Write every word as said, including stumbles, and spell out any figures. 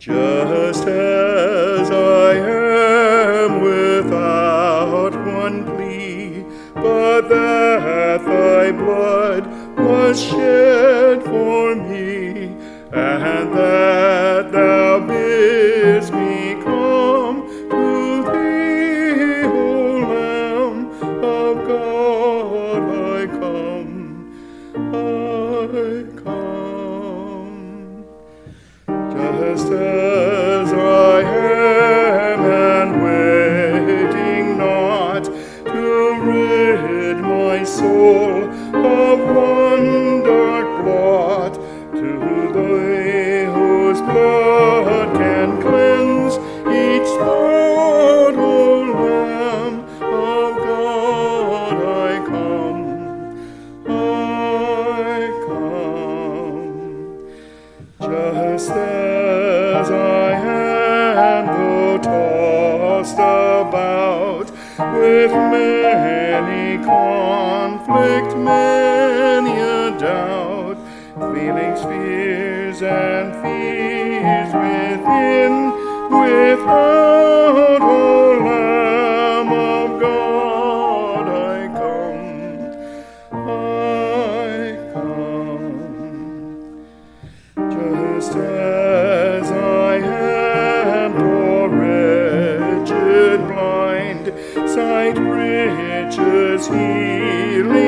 Just as I am without one plea, but that thy blood was shed for me, and that thou bidst me come to thee, O Lamb of God, I come, I come. Just as I am, and waiting not to rid my soul of one dark blot, to thee whose blood can cleanse each spot, O Lamb of God, I come, I come. Just as I am, though tossed about with many conflict, many a doubt, feelings, fears, and fears within, without, O Lamb of God, I come, I come. Just as I am, poor, wretched, blind, sight, riches, healing,